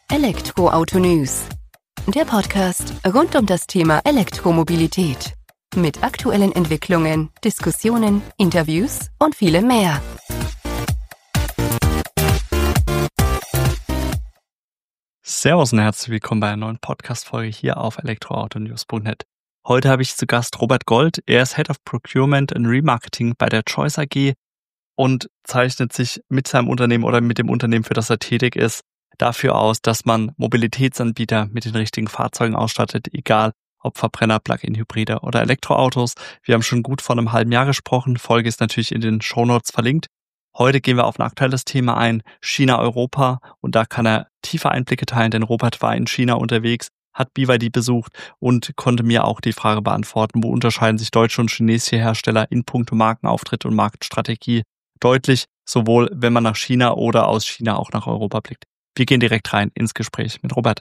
Elektroauto News, der Podcast rund um das Thema Elektromobilität. Mit aktuellen Entwicklungen, Diskussionen, Interviews und vielem mehr. Servus und herzlich willkommen bei einer neuen Podcast-Folge hier auf elektroautonews.net. Heute habe ich zu Gast Robert Gold. Er ist Head of Procurement and Remarketing bei der Choice AG und zeichnet sich mit seinem Unternehmen oder mit dem Unternehmen, für das er tätig ist, dafür aus, dass man Mobilitätsanbieter mit den richtigen Fahrzeugen ausstattet, egal ob Verbrenner, Plug-in-Hybride oder Elektroautos. Wir haben schon gut vor einem halben Jahr gesprochen. Folge ist natürlich in den Shownotes verlinkt. Heute gehen wir auf ein aktuelles Thema ein, China-Europa, und da kann er tiefe Einblicke teilen, denn Robert war in China unterwegs, hat BYD besucht und konnte mir auch die Frage beantworten, wo unterscheiden sich deutsche und chinesische Hersteller in puncto Markenauftritt und Marktstrategie deutlich, sowohl wenn man nach China oder aus China auch nach Europa blickt. Wir gehen direkt rein ins Gespräch mit Robert.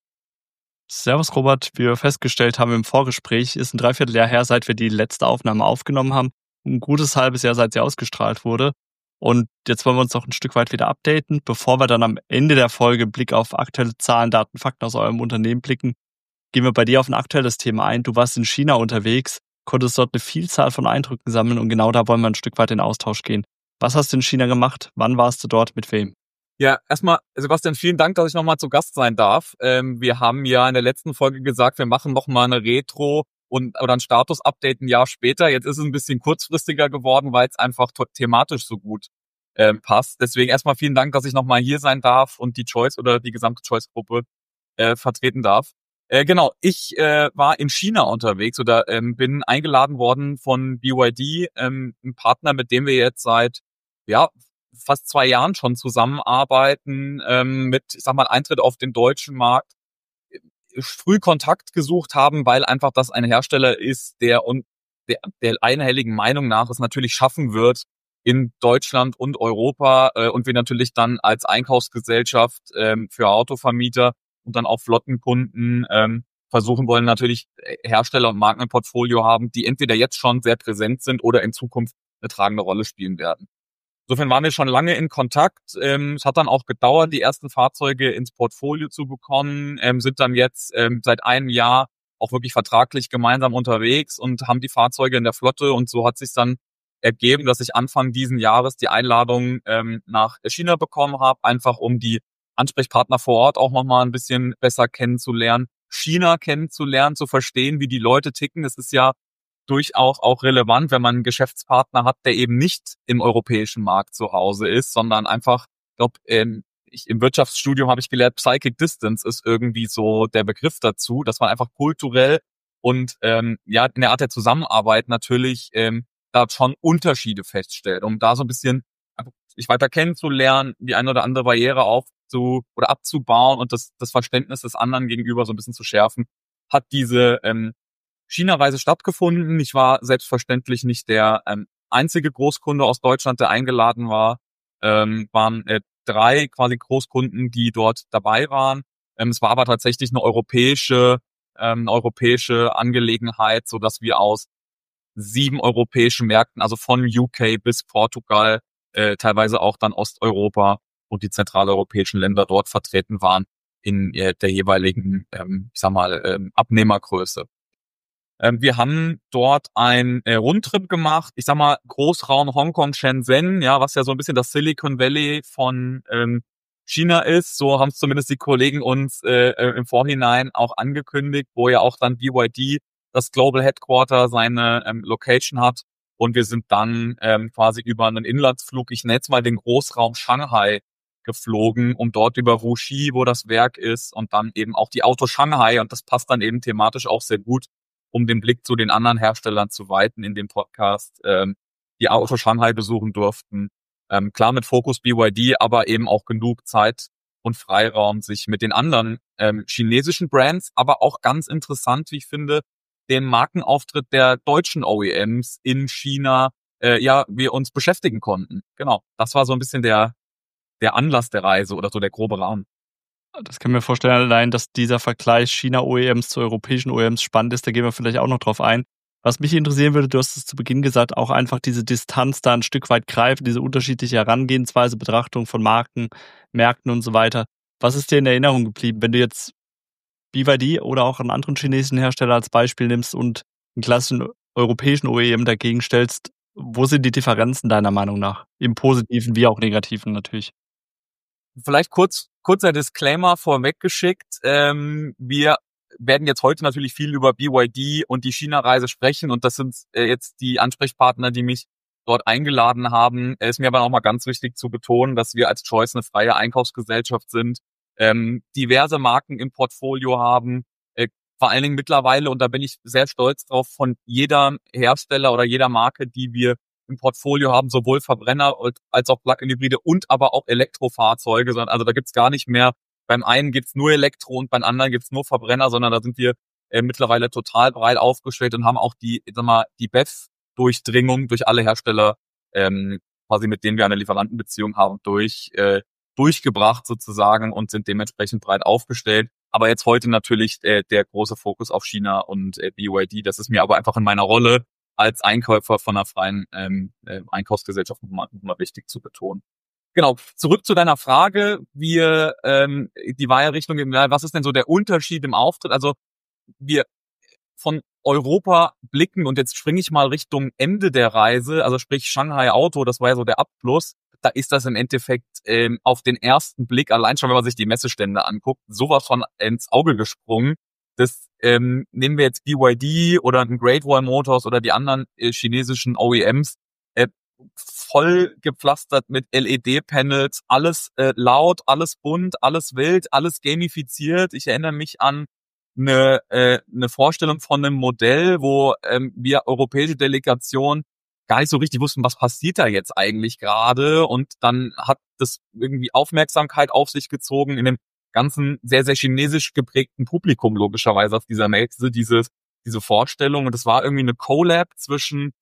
Servus Robert, wie wir festgestellt haben im Vorgespräch, ist ein Dreivierteljahr her, seit wir die letzte Aufnahme aufgenommen haben. Ein gutes halbes Jahr, seit sie ausgestrahlt wurde. Und jetzt wollen wir uns noch ein Stück weit wieder updaten, bevor wir dann am Ende der Folge Blick auf aktuelle Zahlen, Daten, Fakten aus eurem Unternehmen blicken. Gehen wir bei dir auf ein aktuelles Thema ein. Du warst in China unterwegs, konntest dort eine Vielzahl von Eindrücken sammeln und genau da wollen wir ein Stück weit in Austausch gehen. Was hast du in China gemacht? Wann warst du dort? Mit wem? Ja, erstmal, Sebastian, vielen Dank, dass ich nochmal zu Gast sein darf. Wir haben ja in der letzten Folge gesagt, wir machen nochmal eine Retro oder ein Status-Update ein Jahr später. Jetzt ist es ein bisschen kurzfristiger geworden, weil es einfach thematisch so gut passt. Deswegen erstmal vielen Dank, dass ich nochmal hier sein darf und die Choice oder die gesamte Choice-Gruppe vertreten darf. Genau, ich war in China unterwegs oder bin eingeladen worden von BYD, ein Partner, mit dem wir jetzt seit fast 2 Jahren schon zusammenarbeiten, mit, ich sag mal, Eintritt auf den deutschen Markt, früh Kontakt gesucht haben, weil einfach das ein Hersteller ist, der einhelligen Meinung nach es natürlich schaffen wird in Deutschland und Europa, und wir natürlich dann als Einkaufsgesellschaft für Autovermieter und dann auch Flottenkunden versuchen wollen, natürlich Hersteller und Marken im Portfolio haben, die entweder jetzt schon sehr präsent sind oder in Zukunft eine tragende Rolle spielen werden. Insofern waren wir schon lange in Kontakt. Es hat dann auch gedauert, die ersten Fahrzeuge ins Portfolio zu bekommen, sind dann jetzt seit einem Jahr auch wirklich vertraglich gemeinsam unterwegs und haben die Fahrzeuge in der Flotte. Und so hat sich dann ergeben, dass ich Anfang diesen Jahres die Einladung nach China bekommen habe, einfach um die Ansprechpartner vor Ort auch nochmal ein bisschen besser kennenzulernen, China kennenzulernen, zu verstehen, wie die Leute ticken. Es ist ja durchaus auch relevant, wenn man einen Geschäftspartner hat, der eben nicht im europäischen Markt zu Hause ist, sondern einfach, ich glaube, im Wirtschaftsstudium habe ich gelernt, Psychic Distance ist irgendwie so der Begriff dazu, dass man einfach kulturell und in der Art der Zusammenarbeit natürlich da schon Unterschiede feststellt, um da so ein bisschen sich weiter kennenzulernen, die eine oder andere Barriere abzubauen und das Verständnis des anderen gegenüber so ein bisschen zu schärfen, hat diese China-Reise stattgefunden. Ich war selbstverständlich nicht der einzige Großkunde aus Deutschland, der eingeladen war. Waren 3 quasi Großkunden, die dort dabei waren. Es war aber tatsächlich eine europäische Angelegenheit, so dass wir aus 7 europäischen Märkten, also von UK bis Portugal, teilweise auch dann Osteuropa und die zentraleuropäischen Länder dort vertreten waren in der jeweiligen, Abnehmergröße. Wir haben dort einen Rundtrip gemacht, ich sag mal Großraum Hongkong, Shenzhen, ja, was ja so ein bisschen das Silicon Valley von China ist. So haben es zumindest die Kollegen uns im Vorhinein auch angekündigt, wo ja auch dann BYD, das Global Headquarter, seine Location hat. Und wir sind dann quasi über einen Inlandsflug, ich nenne es mal den Großraum Shanghai, geflogen, um dort über Wuxi, wo das Werk ist, und dann eben auch die Auto Shanghai, und das passt dann eben thematisch auch sehr gut, um den Blick zu den anderen Herstellern zu weiten in dem Podcast, die Auto Shanghai besuchen durften. Klar mit Fokus BYD, aber eben auch genug Zeit und Freiraum, sich mit den anderen chinesischen Brands, aber auch ganz interessant, wie ich finde, den Markenauftritt der deutschen OEMs in China, wir uns beschäftigen konnten. Genau, das war so ein bisschen der Anlass der Reise oder so der grobe Rahmen. Das kann mir vorstellen, allein, dass dieser Vergleich China-OEMs zu europäischen OEMs spannend ist, da gehen wir vielleicht auch noch drauf ein. Was mich interessieren würde, du hast es zu Beginn gesagt, auch einfach diese Distanz da ein Stück weit greifen, diese unterschiedliche Herangehensweise, Betrachtung von Marken, Märkten und so weiter. Was ist dir in Erinnerung geblieben, wenn du jetzt BYD oder auch einen anderen chinesischen Hersteller als Beispiel nimmst und einen klassischen europäischen OEM dagegen stellst? Wo sind die Differenzen deiner Meinung nach? Im Positiven wie auch Negativen natürlich. Vielleicht kurzer Disclaimer vorweggeschickt. Wir werden jetzt heute natürlich viel über BYD und die China-Reise sprechen und das sind jetzt die Ansprechpartner, die mich dort eingeladen haben. Ist mir aber auch mal ganz wichtig zu betonen, dass wir als Choice eine freie Einkaufsgesellschaft sind, diverse Marken im Portfolio haben, vor allen Dingen mittlerweile, und da bin ich sehr stolz drauf, von jeder Hersteller oder jeder Marke, die wir im Portfolio haben, sowohl Verbrenner als auch Plug-in-Hybride und aber auch Elektrofahrzeuge, sondern also da gibt's gar nicht mehr, beim einen gibt's nur Elektro und beim anderen gibt's nur Verbrenner, sondern da sind wir mittlerweile total breit aufgestellt und haben auch die BEV-Durchdringung durch alle Hersteller, quasi mit denen wir eine Lieferantenbeziehung haben, durchgebracht sozusagen und sind dementsprechend breit aufgestellt. Aber jetzt heute natürlich der große Fokus auf China und BYD. Das ist mir aber einfach in meiner Rolle als Einkäufer von einer freien Einkaufsgesellschaft nochmal wichtig zu betonen. Genau, zurück zu deiner Frage. Die war ja Richtung, was ist denn so der Unterschied im Auftritt? Also wir von Europa blicken und jetzt springe ich mal Richtung Ende der Reise, also sprich Shanghai Auto, das war ja so der Abschluss. Da ist das im Endeffekt auf den ersten Blick, allein schon, wenn man sich die Messestände anguckt, sowas von ins Auge gesprungen. Das nehmen wir jetzt BYD oder ein Great Wall Motors oder die anderen chinesischen OEMs, voll gepflastert mit LED-Panels, alles laut, alles bunt, alles wild, alles gamifiziert. Ich erinnere mich an eine Vorstellung von einem Modell, wo wir europäische Delegation gar nicht so richtig wussten, was passiert da jetzt eigentlich gerade, und dann hat das irgendwie Aufmerksamkeit auf sich gezogen in dem ganzen sehr, sehr chinesisch geprägten Publikum logischerweise auf dieser Messe, diese Vorstellung, und das war irgendwie eine Collab zwischen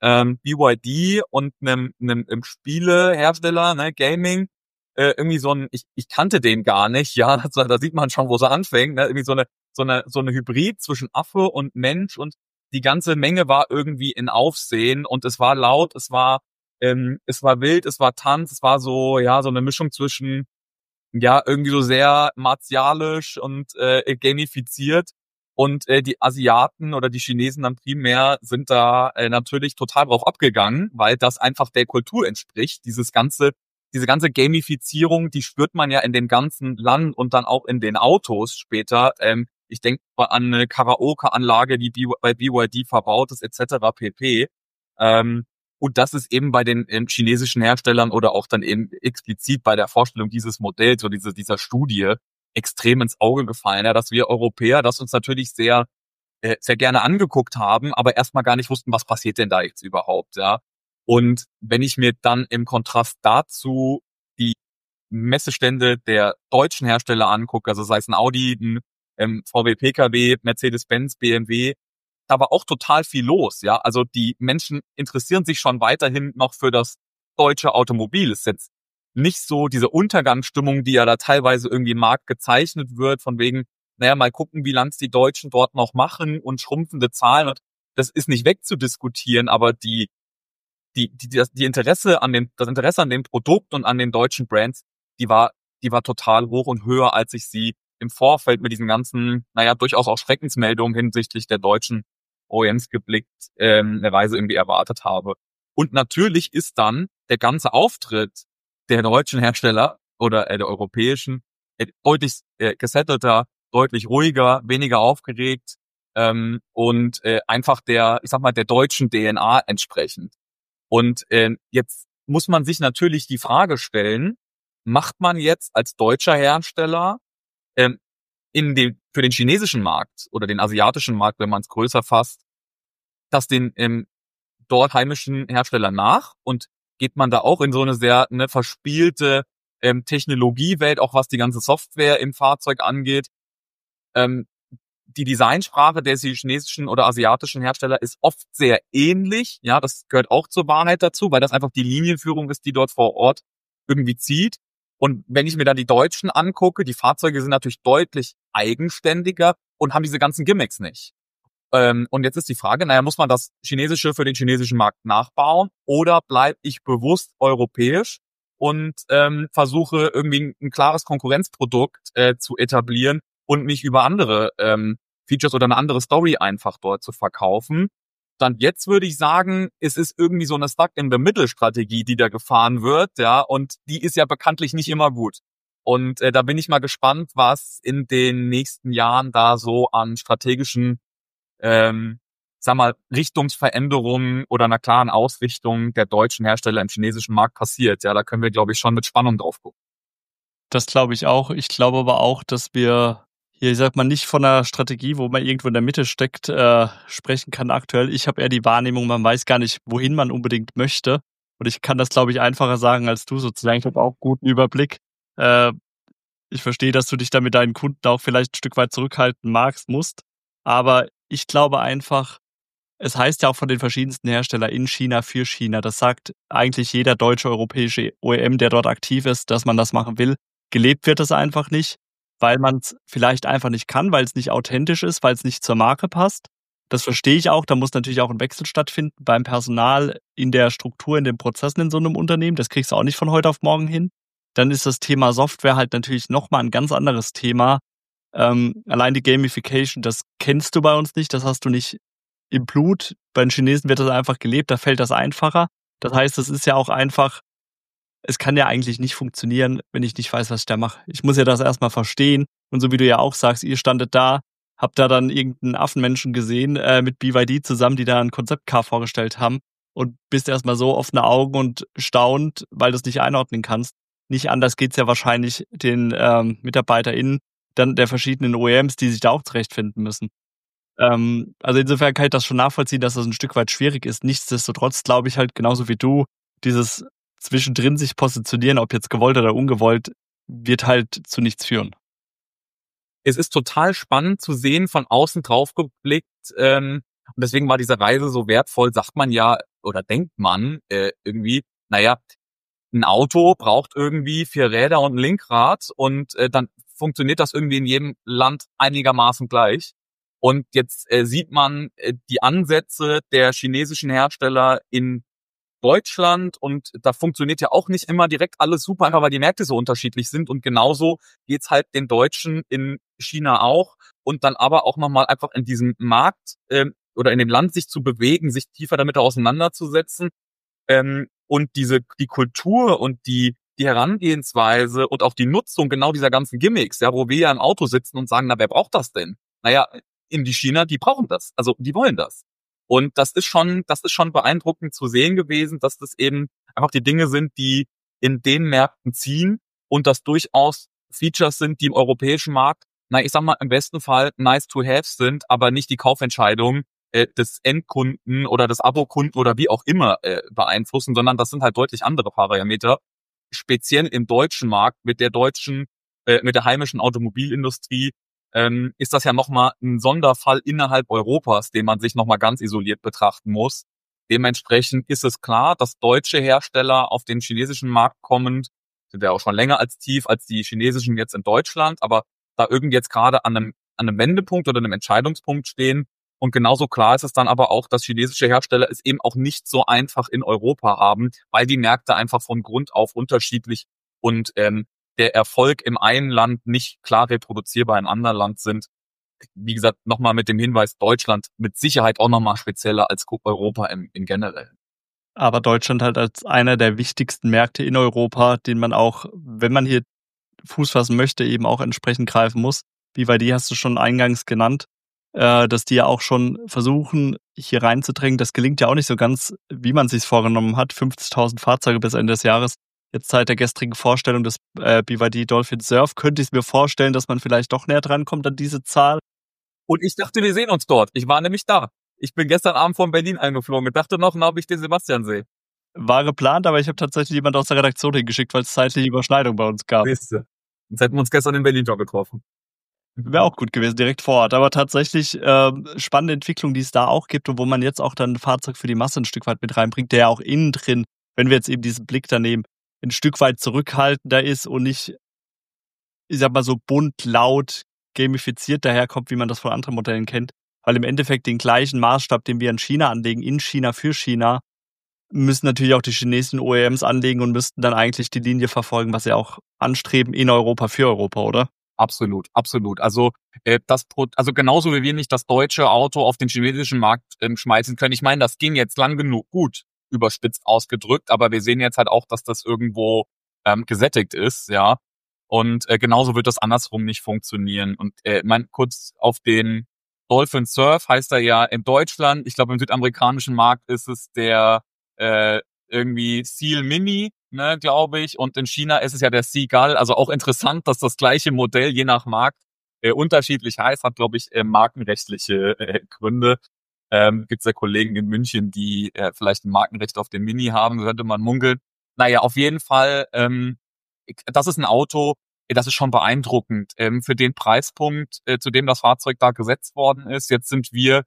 BYD und einem Spielehersteller, ne, Gaming, irgendwie so ein, ich kannte den gar nicht, ja, da sieht man schon, wo es anfängt, ne, irgendwie so eine Hybrid zwischen Affe und Mensch, und die ganze Menge war irgendwie in Aufsehen und es war laut, es war wild, es war Tanz, es war so, ja, so eine Mischung zwischen, ja, irgendwie so sehr martialisch und gamifiziert. Und die Asiaten oder die Chinesen dann primär sind da natürlich total drauf abgegangen, weil das einfach der Kultur entspricht. Diese ganze Gamifizierung, die spürt man ja in dem ganzen Land und dann auch in den Autos später. Ich denke mal an eine Karaoke-Anlage, die bei BYD verbaut ist, etc. pp. Und das ist eben bei den chinesischen Herstellern oder auch dann eben explizit bei der Vorstellung dieses Modells oder dieser Studie extrem ins Auge gefallen, ja, dass wir Europäer das uns natürlich sehr gerne angeguckt haben, aber erstmal gar nicht wussten, was passiert denn da jetzt überhaupt, ja. Und wenn ich mir dann im Kontrast dazu die Messestände der deutschen Hersteller angucke, also sei es ein Audi, ein VW PKW, Mercedes-Benz, BMW, da war auch total viel los, ja. Also die Menschen interessieren sich schon weiterhin noch für das deutsche Automobil. Es ist jetzt nicht so diese Untergangsstimmung, die ja da teilweise irgendwie im Markt gezeichnet wird, von wegen, naja, mal gucken, wie lang es die Deutschen dort noch machen und schrumpfende Zahlen. Und das ist nicht wegzudiskutieren, aber das Interesse an dem Produkt und an den deutschen Brands, die war total hoch und höher, als ich sie im Vorfeld mit diesen ganzen, naja, durchaus auch Schreckensmeldungen hinsichtlich der deutschen OEMs geblickt, eine Reise irgendwie erwartet habe. Und natürlich ist dann der ganze Auftritt der deutschen Hersteller oder der europäischen deutlich gesettelter, deutlich ruhiger, weniger aufgeregt und einfach der deutschen DNA entsprechend. Und jetzt muss man sich natürlich die Frage stellen, macht man jetzt als deutscher Hersteller für den chinesischen Markt oder den asiatischen Markt, wenn man es größer fasst, das den dort heimischen Hersteller nach, und geht man da auch in so eine sehr verspielte Technologiewelt, auch was die ganze Software im Fahrzeug angeht. Die Designsprache der chinesischen oder asiatischen Hersteller ist oft sehr ähnlich. Ja, das gehört auch zur Wahrheit dazu, weil das einfach die Linienführung ist, die dort vor Ort irgendwie zieht. Und wenn ich mir dann die Deutschen angucke, die Fahrzeuge sind natürlich deutlich eigenständiger und haben diese ganzen Gimmicks nicht. Und jetzt ist die Frage, naja, muss man das Chinesische für den chinesischen Markt nachbauen oder bleibe ich bewusst europäisch und versuche irgendwie ein klares Konkurrenzprodukt zu etablieren und mich über andere Features oder eine andere Story einfach dort zu verkaufen. Dann jetzt würde ich sagen, es ist irgendwie so eine Stuck-in-the-Middle-Strategie, die da gefahren wird, ja, und die ist ja bekanntlich nicht immer gut. Und da bin ich mal gespannt, was in den nächsten Jahren da so an strategischen, Richtungsveränderungen oder einer klaren Ausrichtung der deutschen Hersteller im chinesischen Markt passiert. Ja, da können wir, glaube ich, schon mit Spannung drauf gucken. Das glaube ich auch. Ich glaube aber auch, dass wir hier, ich sag mal, nicht von einer Strategie, wo man irgendwo in der Mitte steckt, sprechen kann aktuell. Ich habe eher die Wahrnehmung, man weiß gar nicht, wohin man unbedingt möchte. Und ich kann das, glaube ich, einfacher sagen als du sozusagen. Ich habe auch guten Überblick. Ich verstehe, dass du dich da mit deinen Kunden auch vielleicht ein Stück weit zurückhalten musst. Aber ich glaube einfach, es heißt ja auch von den verschiedensten Herstellern in China für China. Das sagt eigentlich jeder deutsche, europäische OEM, der dort aktiv ist, dass man das machen will. Gelebt wird es einfach nicht, weil man es vielleicht einfach nicht kann, weil es nicht authentisch ist, weil es nicht zur Marke passt. Das verstehe ich auch. Da muss natürlich auch ein Wechsel stattfinden beim Personal, in der Struktur, in den Prozessen in so einem Unternehmen. Das kriegst du auch nicht von heute auf morgen hin. Dann ist das Thema Software halt natürlich nochmal ein ganz anderes Thema. Allein die Gamification, das kennst du bei uns nicht, das hast du nicht im Blut. Bei den Chinesen wird das einfach gelebt, da fällt das einfacher. Das heißt, es ist ja auch einfach, es kann ja eigentlich nicht funktionieren, wenn ich nicht weiß, was ich da mache. Ich muss ja das erstmal verstehen. Und so wie du ja auch sagst, ihr standet da, habt da dann irgendeinen Affenmenschen gesehen mit BYD zusammen, die da ein Konzeptcar vorgestellt haben und bist erstmal so offene Augen und staunt, weil du es nicht einordnen kannst. Nicht anders geht's ja wahrscheinlich den MitarbeiterInnen dann der verschiedenen OEMs, die sich da auch zurechtfinden müssen. Also insofern kann ich das schon nachvollziehen, dass das ein Stück weit schwierig ist. Nichtsdestotrotz glaube ich halt genauso wie du, dieses zwischendrin sich positionieren, ob jetzt gewollt oder ungewollt, wird halt zu nichts führen. Es ist total spannend zu sehen, von außen drauf geblickt. Und deswegen war diese Reise so wertvoll, sagt man ja, oder denkt man irgendwie, naja, ein Auto braucht irgendwie 4 Räder und ein Lenkrad und dann funktioniert das irgendwie in jedem Land einigermaßen gleich. Und jetzt sieht man die Ansätze der chinesischen Hersteller in Deutschland und da funktioniert ja auch nicht immer direkt alles super, einfach weil die Märkte so unterschiedlich sind und genauso geht's halt den Deutschen in China auch und dann aber auch nochmal einfach in diesem Markt oder in dem Land sich zu bewegen, sich tiefer damit auseinanderzusetzen und die Kultur und die Herangehensweise und auch die Nutzung genau dieser ganzen Gimmicks, ja, wo wir ja im Auto sitzen und sagen, na, wer braucht das denn? Naja, in die China, die brauchen das, also die wollen das. Und das ist schon beeindruckend zu sehen gewesen, dass das eben einfach die Dinge sind, die in den Märkten ziehen und das durchaus Features sind, die im europäischen Markt, na, ich sag mal, im besten Fall nice to have sind, aber nicht die Kaufentscheidung des Endkunden oder des Abokunden oder wie auch immer beeinflussen, sondern das sind halt deutlich andere Parameter, speziell im deutschen Markt mit der heimischen Automobilindustrie, ist das ja nochmal ein Sonderfall innerhalb Europas, den man sich nochmal ganz isoliert betrachten muss. Dementsprechend ist es klar, dass deutsche Hersteller auf den chinesischen Markt kommend, sind ja auch schon länger als die chinesischen jetzt in Deutschland, aber da irgendwie jetzt gerade an einem Wendepunkt oder einem Entscheidungspunkt stehen. Und genauso klar ist es dann aber auch, dass chinesische Hersteller es eben auch nicht so einfach in Europa haben, weil die Märkte einfach von Grund auf unterschiedlich und der Erfolg im einen Land nicht klar reproduzierbar im anderen Land sind. Wie gesagt, nochmal mit dem Hinweis, Deutschland mit Sicherheit auch nochmal spezieller als Europa im generell. Aber Deutschland halt als einer der wichtigsten Märkte in Europa, den man auch, wenn man hier Fuß fassen möchte, eben auch entsprechend greifen muss. BYD hast du schon eingangs genannt, dass die ja auch schon versuchen, hier reinzudrängen. Das gelingt ja auch nicht so ganz, wie man es sich vorgenommen hat. 50.000 Fahrzeuge bis Ende des Jahres. Jetzt seit der gestrigen Vorstellung des BYD Dolphin Surf könnte ich mir vorstellen, dass man vielleicht doch näher dran kommt an diese Zahl. Und ich dachte, wir sehen uns dort. Ich war nämlich da. Ich bin gestern Abend von Berlin eingeflogen und dachte noch, ob ich den Sebastian sehe. War geplant, aber ich habe tatsächlich jemand aus der Redaktion hingeschickt, weil es zeitliche Überschneidung bei uns gab. Siehste. Sonst hätten wir uns gestern in Berlin schon getroffen. Wäre auch gut gewesen, direkt vor Ort. Aber tatsächlich spannende Entwicklung, die es da auch gibt und wo man jetzt auch dann ein Fahrzeug für die Masse ein Stück weit mit reinbringt, der ja auch innen drin, wenn wir jetzt eben diesen Blick da nehmen, ein Stück weit zurückhaltender ist und nicht, ich sag mal so bunt, laut, gamifiziert daherkommt, wie man das von anderen Modellen kennt. Weil im Endeffekt den gleichen Maßstab, den wir in China anlegen, in China für China, müssen natürlich auch die chinesischen OEMs anlegen und müssten dann eigentlich die Linie verfolgen, was sie auch anstreben in Europa für Europa, oder? Absolut, absolut. Also also genauso wie wir nicht das deutsche Auto auf den chinesischen Markt schmeißen können. Ich meine, das ging jetzt lang genug gut, überspitzt ausgedrückt, aber wir sehen jetzt halt auch, dass das irgendwo gesättigt ist, ja. Und genauso wird das andersrum nicht funktionieren. Und kurz auf den Dolphin Surf heißt er ja in Deutschland. Ich glaube, im südamerikanischen Markt ist es der irgendwie Seal Mini, ne, glaube ich. Und in China ist es ja der Seagull. Also auch interessant, dass das gleiche Modell je nach Markt unterschiedlich heißt, hat, glaube ich, markenrechtliche Gründe. Gibt es ja Kollegen in München, die vielleicht ein Markenrecht auf den Mini haben, könnte man munkeln. Naja, auf jeden Fall, das ist ein Auto, das ist schon beeindruckend. Für den Preispunkt, zu dem das Fahrzeug da gesetzt worden ist. Jetzt sind wir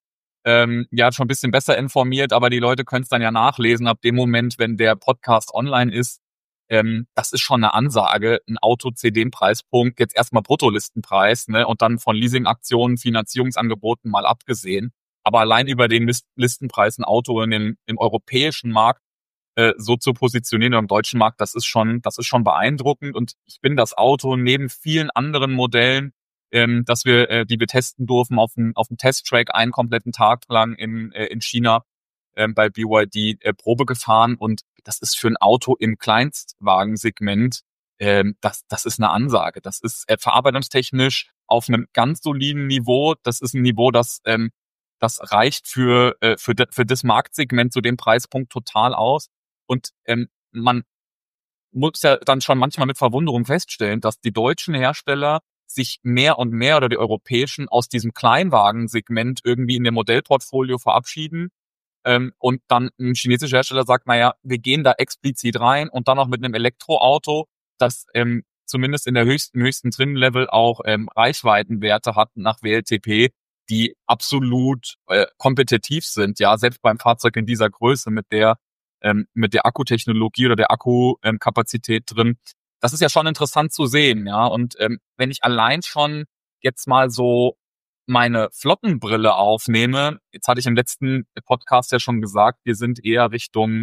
ja schon ein bisschen besser informiert, aber die Leute können es dann ja nachlesen ab dem Moment, wenn der Podcast online ist. Das ist schon eine Ansage, ein Auto zu dem Preispunkt, jetzt erstmal Bruttolistenpreis, ne, und dann von Leasingaktionen, Finanzierungsangeboten mal abgesehen. Aber allein über den Listenpreis ein Auto im europäischen Markt so zu positionieren im deutschen Markt, das ist schon beeindruckend. Und ich bin das Auto neben vielen anderen Modellen, die wir testen durften auf dem Testtrack einen kompletten Tag lang in China bei BYD Probe gefahren. Und das ist für ein Auto im Kleinstwagensegment, das ist eine Ansage. Das ist verarbeitungstechnisch auf einem ganz soliden Niveau. Das ist ein Niveau, das reicht für das Marktsegment zu dem Preispunkt total aus. Und man muss ja dann schon manchmal mit Verwunderung feststellen, dass die deutschen Hersteller sich mehr und mehr oder die europäischen aus diesem Kleinwagensegment irgendwie in dem Modellportfolio verabschieden. Und dann ein chinesischer Hersteller sagt, naja, wir gehen da explizit rein und dann auch mit einem Elektroauto, das zumindest in der höchsten Trim-Level auch Reichweitenwerte hat nach WLTP, die absolut kompetitiv sind, ja, selbst beim Fahrzeug in dieser Größe mit der Akkutechnologie oder der Akkukapazität drin. Das ist ja schon interessant zu sehen, ja. Und wenn ich allein schon jetzt mal so meine Flottenbrille aufnehme, jetzt hatte ich im letzten Podcast ja schon gesagt, wir sind eher Richtung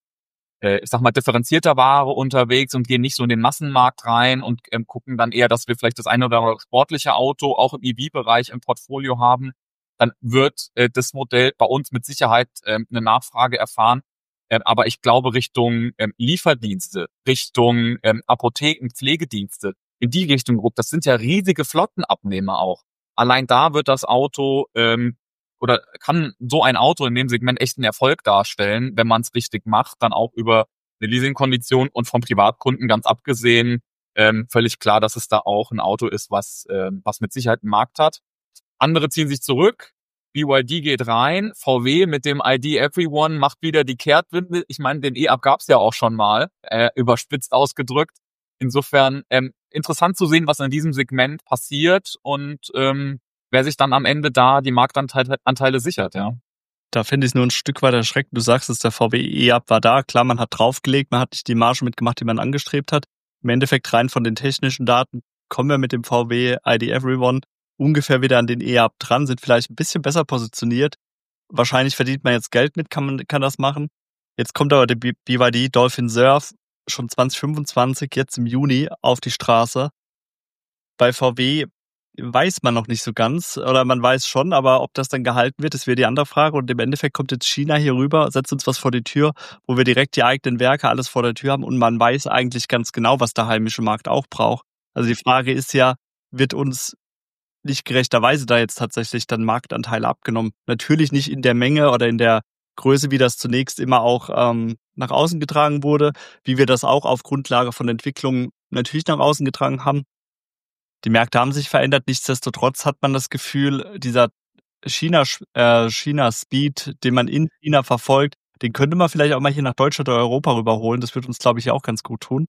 ich sag mal, differenzierter Ware unterwegs und gehen nicht so in den Massenmarkt rein und gucken dann eher, dass wir vielleicht das eine oder andere sportliche Auto auch im EV-Bereich im Portfolio haben, dann wird das Modell bei uns mit Sicherheit eine Nachfrage erfahren. Aber ich glaube, Richtung Lieferdienste, Richtung Apotheken, Pflegedienste, in die Richtung guckt, das sind ja riesige Flottenabnehmer auch. Allein da wird das Auto oder kann so ein Auto in dem Segment echt einen Erfolg darstellen, wenn man es richtig macht, dann auch über eine Leasingkondition und vom Privatkunden ganz abgesehen, völlig klar, dass es da auch ein Auto ist, was mit Sicherheit einen Markt hat. Andere ziehen sich zurück, BYD geht rein, VW mit dem ID Everyone macht wieder die Kehrtwende. Ich meine, den E-Up gab's ja auch schon mal, überspitzt ausgedrückt. Insofern interessant zu sehen, was in diesem Segment passiert und wer sich dann am Ende da die Marktanteile sichert, ja. Da finde ich es nur ein Stück weit erschreckend. Du sagst es, der VW E-Up war da. Klar, man hat draufgelegt, man hat nicht die Marge mitgemacht, die man angestrebt hat. Im Endeffekt rein von den technischen Daten kommen wir mit dem VW ID Everyone ungefähr wieder an den E-Up dran, sind vielleicht ein bisschen besser positioniert. Wahrscheinlich verdient man jetzt Geld mit, kann das machen. Jetzt kommt aber der BYD Dolphin Surf schon 2025, jetzt im Juni, auf die Straße. Bei VW weiß man noch nicht so ganz, oder man weiß schon, aber ob das dann gehalten wird, das wäre die andere Frage. Und im Endeffekt kommt jetzt China hier rüber, setzt uns was vor die Tür, wo wir direkt die eigenen Werke, alles vor der Tür haben und man weiß eigentlich ganz genau, was der heimische Markt auch braucht. Also die Frage ist ja, wird uns nicht gerechterweise da jetzt tatsächlich dann Marktanteile abgenommen? Natürlich nicht in der Menge oder in der Größe, wie das zunächst immer auch nach außen getragen wurde, wie wir das auch auf Grundlage von Entwicklungen natürlich nach außen getragen haben. Die Märkte haben sich verändert. Nichtsdestotrotz hat man das Gefühl, dieser China-Speed, den man in China verfolgt, den könnte man vielleicht auch mal hier nach Deutschland oder Europa rüberholen. Das wird uns, glaube ich, auch ganz gut tun.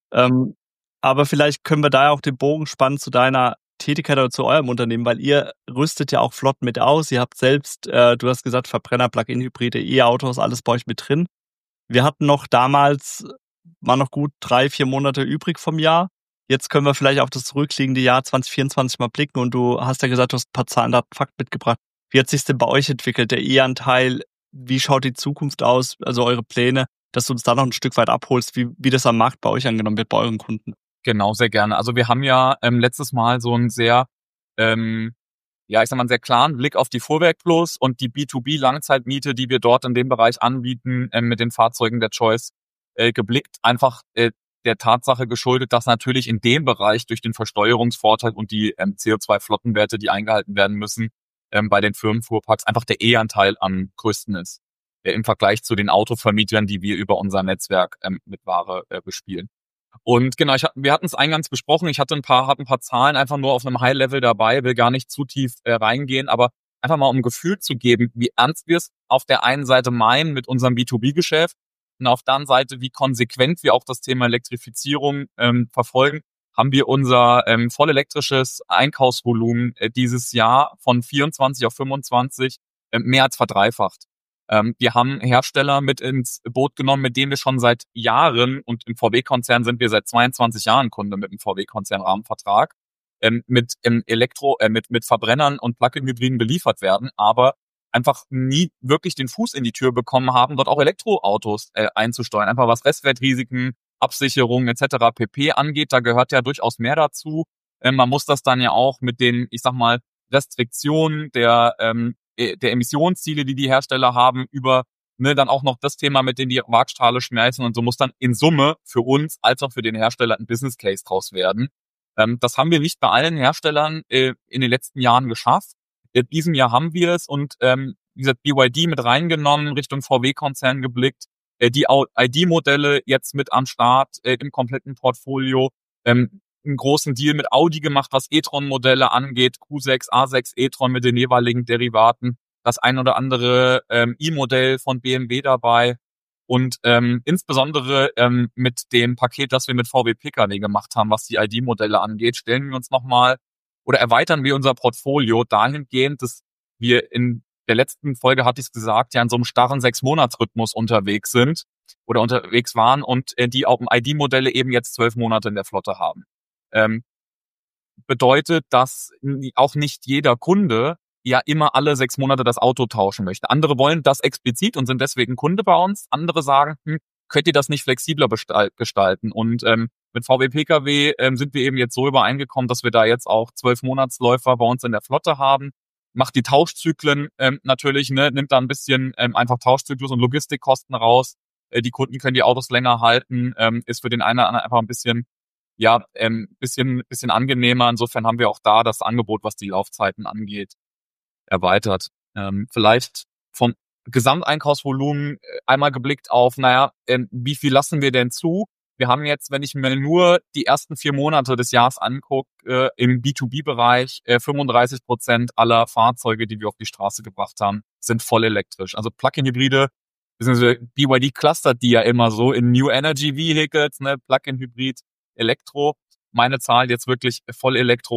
Aber vielleicht können wir da auch den Bogen spannen zu deiner Tätigkeit oder zu eurem Unternehmen, weil ihr rüstet ja auch flott mit aus. Ihr habt selbst, du hast gesagt, Verbrenner, Plug-in-Hybride, E-Autos, alles bei euch mit drin. Wir hatten noch damals, war noch gut 3-4 Monate übrig vom Jahr. Jetzt können wir vielleicht auf das zurückliegende Jahr 2024 mal blicken und du hast ja gesagt, du hast ein paar Zahlen, Daten, Fakten mitgebracht. Wie hat sich denn bei euch entwickelt? Der E-Anteil wie schaut die Zukunft aus, also eure Pläne, dass du uns da noch ein Stück weit abholst, wie das am Markt bei euch angenommen wird, bei euren Kunden? Genau, sehr gerne. Also wir haben ja letztes Mal so einen sehr, einen sehr klaren Blick auf die Fuhrwerk Plus und die B2B-Langzeitmiete, die wir dort in dem Bereich anbieten, mit den Fahrzeugen der Choice geblickt. Einfach der Tatsache geschuldet, dass natürlich in dem Bereich durch den Versteuerungsvorteil und die CO2-Flottenwerte, die eingehalten werden müssen, bei den Firmenfuhrparks einfach der E-Anteil am größten ist, im Vergleich zu den Autovermietern, die wir über unser Netzwerk mit Ware bespielen. Und genau, wir hatten es eingangs besprochen, ich hatte ein paar Zahlen einfach nur auf einem High-Level dabei, will gar nicht zu tief reingehen, aber einfach mal um ein Gefühl zu geben, wie ernst wir es auf der einen Seite meinen mit unserem B2B-Geschäft und auf der anderen Seite, wie konsequent wir auch das Thema Elektrifizierung verfolgen, haben wir unser vollelektrisches Einkaufsvolumen dieses Jahr von 24 auf 25 mehr als verdreifacht. Wir haben Hersteller mit ins Boot genommen, mit denen wir schon seit Jahren, und im VW-Konzern sind wir seit 22 Jahren Kunde mit dem VW-Konzern-Rahmenvertrag, mit Verbrennern und Plug-in-Hybriden beliefert werden, aber einfach nie wirklich den Fuß in die Tür bekommen haben, dort auch Elektroautos einzusteuern. Einfach was Restwertrisiken, Absicherung etc. pp. Angeht, da gehört ja durchaus mehr dazu. Man muss das dann ja auch mit den, ich sag mal, Restriktionen der Emissionsziele, die Hersteller haben, über dann auch noch das Thema, mit dem die Waagschale schmeißen, und so muss dann in Summe für uns als auch für den Hersteller ein Business Case draus werden. Das haben wir nicht bei allen Herstellern in den letzten Jahren geschafft. In diesem Jahr haben wir es und wie gesagt, BYD mit reingenommen, Richtung VW-Konzern geblickt, die ID-Modelle jetzt mit am Start im kompletten Portfolio, einen großen Deal mit Audi gemacht, was e-tron-Modelle angeht, Q6, A6 e-tron mit den jeweiligen Derivaten, das ein oder andere i-Modell von BMW dabei und insbesondere mit dem Paket, das wir mit VW Pkw gemacht haben, was die ID-Modelle angeht, stellen wir uns nochmal oder erweitern wir unser Portfolio dahingehend, dass wir in der letzten Folge, hatte ich es gesagt, ja in so einem starren 6-Monats-Rhythmus unterwegs sind oder unterwegs waren und die auch ID-Modelle eben jetzt 12 Monate in der Flotte haben. Bedeutet, dass auch nicht jeder Kunde ja immer alle 6 Monate das Auto tauschen möchte. Andere wollen das explizit und sind deswegen Kunde bei uns. Andere sagen, könnt ihr das nicht flexibler gestalten? Und mit VW Pkw sind wir eben jetzt so übereingekommen, dass wir da jetzt auch 12-Monatsläufer bei uns in der Flotte haben. Macht die Tauschzyklen natürlich, nimmt da ein bisschen einfach Tauschzyklus und Logistikkosten raus. Die Kunden können die Autos länger halten, ist für den einen oder anderen einfach ein bisschen bisschen angenehmer. Insofern haben wir auch da das Angebot, was die Laufzeiten angeht, erweitert. Vielleicht vom Gesamteinkaufsvolumen einmal geblickt auf, wie viel lassen wir denn zu? Wir haben jetzt, wenn ich mir nur die ersten 4 Monate des Jahres angucke, im B2B-Bereich 35% aller Fahrzeuge, die wir auf die Straße gebracht haben, sind voll elektrisch. Also Plug-in-Hybride, beziehungsweise BYD clustert die ja immer so in New Energy Vehicles, Plug-in-Hybrid, Elektro. Meine Zahl jetzt wirklich voll Elektro,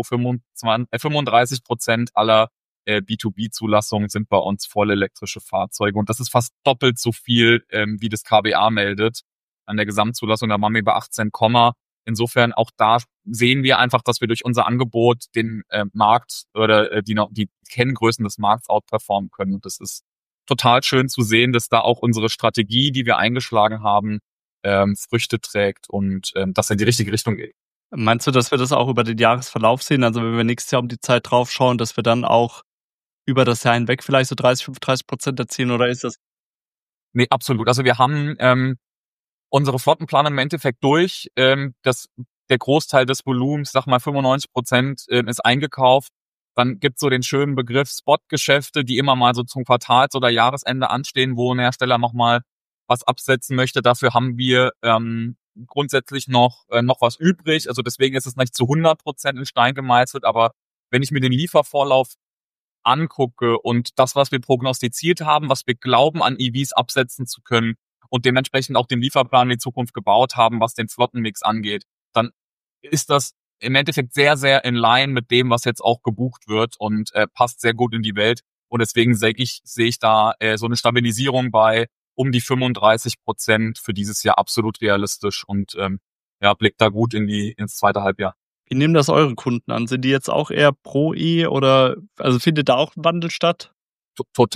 35% aller B2B-Zulassungen sind bei uns voll elektrische Fahrzeuge. Und das ist fast doppelt so viel, wie das KBA meldet. An der Gesamtzulassung, da waren wir bei 18, insofern auch da sehen wir einfach, dass wir durch unser Angebot den Markt oder die Kenngrößen des Markts outperformen können. Und das ist total schön zu sehen, dass da auch unsere Strategie, die wir eingeschlagen haben, Früchte trägt und dass er in die richtige Richtung geht. Meinst du, dass wir das auch über den Jahresverlauf sehen? Also wenn wir nächstes Jahr um die Zeit drauf schauen, dass wir dann auch über das Jahr hinweg vielleicht so 35% erzielen, oder ist das? Nee, absolut. Also wir haben unsere Flottenplanung im Endeffekt durch. Der Großteil des Volumens, sag mal 95%, ist eingekauft. Dann gibt's so den schönen Begriff Spotgeschäfte, die immer mal so zum Quartals- oder Jahresende anstehen, wo ein Hersteller nochmal was absetzen möchte. Dafür haben wir grundsätzlich noch was übrig. Also deswegen ist es nicht zu 100% in Stein gemeißelt. Aber wenn ich mir den Liefervorlauf angucke und das, was wir prognostiziert haben, was wir glauben, an EVs absetzen zu können und dementsprechend auch den Lieferplan in die Zukunft gebaut haben, was den Flottenmix angeht, dann ist das im Endeffekt sehr, sehr in line mit dem, was jetzt auch gebucht wird und passt sehr gut in die Welt. Und deswegen sehe ich da so eine Stabilisierung bei um die 35% für dieses Jahr absolut realistisch und blickt da gut ins zweite Halbjahr. Wie nehmen das eure Kunden an? Sind die jetzt auch eher pro E oder also findet da auch ein Wandel statt? Total.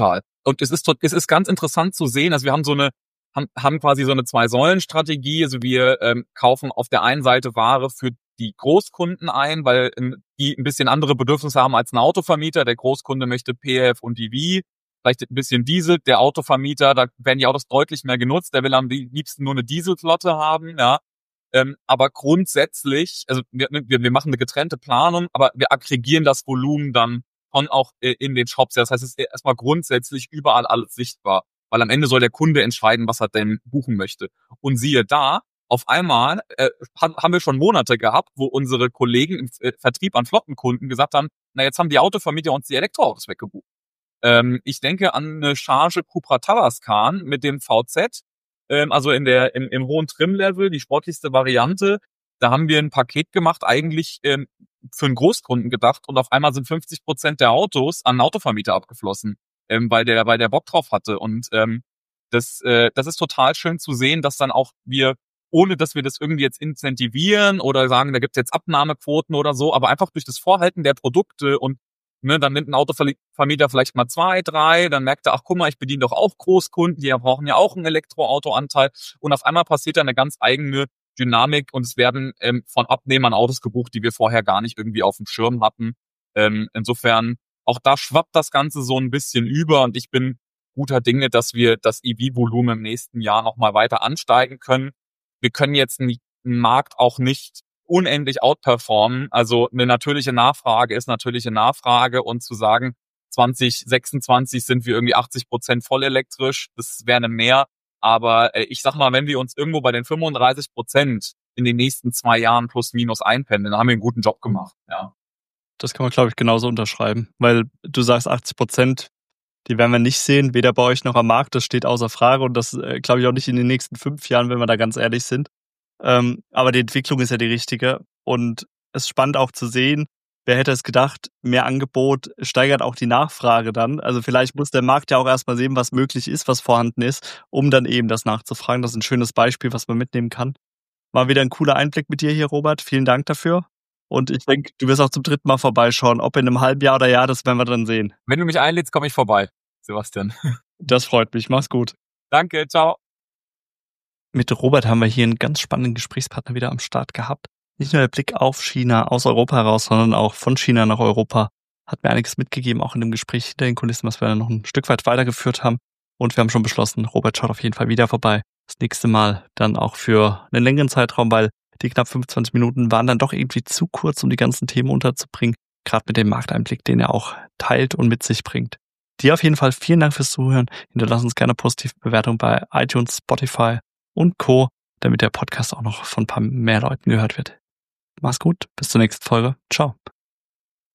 Und es ist ganz interessant zu sehen, also wir haben quasi so eine 2-Säulen-Strategie. Also wir kaufen auf der einen Seite Ware für die Großkunden ein, weil die ein bisschen andere Bedürfnisse haben als ein Autovermieter. Der Großkunde möchte PHEV und EV, vielleicht ein bisschen Diesel. Der Autovermieter, da werden die Autos deutlich mehr genutzt. Der will am liebsten nur eine Dieselflotte haben, ja. Aber grundsätzlich, also wir machen eine getrennte Planung, aber wir aggregieren das Volumen dann von auch in den Shops. Das heißt, es ist erstmal grundsätzlich überall alles sichtbar, weil am Ende soll der Kunde entscheiden, was er denn buchen möchte. Und siehe da, auf einmal haben wir schon Monate gehabt, wo unsere Kollegen im Vertrieb an Flottenkunden gesagt haben, na, jetzt haben die Autovermieter uns die Elektroautos weggebucht. Ich denke an eine Charge Cupra Tavascan mit dem VZ, also im hohen Trim-Level, die sportlichste Variante. Da haben wir ein Paket gemacht, eigentlich für einen Großkunden gedacht, und auf einmal sind 50% der Autos an einen Autovermieter abgeflossen, weil der Bock drauf hatte. Und das ist total schön zu sehen, dass dann auch wir, ohne dass wir das irgendwie jetzt incentivieren oder sagen, da gibt es jetzt Abnahmequoten oder so, aber einfach durch das Vorhalten der Produkte und dann nimmt ein Autovermieter vielleicht mal 2, 3, dann merkt er, ach guck mal, ich bediene doch auch Großkunden, die brauchen ja auch einen Elektroautoanteil, und auf einmal passiert da eine ganz eigene Dynamik und es werden von Abnehmern Autos gebucht, die wir vorher gar nicht irgendwie auf dem Schirm hatten. Insofern, auch da schwappt das Ganze so ein bisschen über, und ich bin guter Dinge, dass wir das EV-Volumen im nächsten Jahr nochmal weiter ansteigen können. Wir können jetzt einen Markt auch nicht unendlich outperformen. Also eine natürliche Nachfrage ist natürliche Nachfrage, und zu sagen, 2026 sind wir irgendwie 80% voll elektrisch, das wäre eine mehr. Aber ich sag mal, wenn wir uns irgendwo bei den 35% in den nächsten 2 Jahren plus minus einpendeln, dann haben wir einen guten Job gemacht. Ja. Das kann man, glaube ich, genauso unterschreiben, weil du sagst 80%, die werden wir nicht sehen, weder bei euch noch am Markt, das steht außer Frage, und das glaube ich auch nicht in den nächsten 5 Jahren, wenn wir da ganz ehrlich sind. Aber die Entwicklung ist ja die richtige, und es ist spannend auch zu sehen, wer hätte es gedacht, mehr Angebot steigert auch die Nachfrage dann. Also vielleicht muss der Markt ja auch erstmal sehen, was möglich ist, was vorhanden ist, um dann eben das nachzufragen. Das ist ein schönes Beispiel, was man mitnehmen kann. War wieder ein cooler Einblick mit dir hier, Robert. Vielen Dank dafür. Und ich denke, du wirst auch zum 3. Mal vorbeischauen. Ob in einem halben Jahr oder Jahr, das werden wir dann sehen. Wenn du mich einlädst, komme ich vorbei, Sebastian. Das freut mich. Mach's gut. Danke, ciao. Mit Robert haben wir hier einen ganz spannenden Gesprächspartner wieder am Start gehabt. Nicht nur der Blick auf China aus Europa heraus, sondern auch von China nach Europa. Hat mir einiges mitgegeben, auch in dem Gespräch hinter den Kulissen, was wir dann noch ein Stück weit weitergeführt haben. Und wir haben schon beschlossen, Robert schaut auf jeden Fall wieder vorbei. Das nächste Mal dann auch für einen längeren Zeitraum, weil die knapp 25 Minuten waren dann doch irgendwie zu kurz, um die ganzen Themen unterzubringen. Gerade mit dem Markteinblick, den er auch teilt und mit sich bringt. Dir auf jeden Fall vielen Dank fürs Zuhören. Hinterlass uns gerne positive Bewertung bei iTunes, Spotify und Co., damit der Podcast auch noch von ein paar mehr Leuten gehört wird. Mach's gut, bis zur nächsten Folge. Ciao.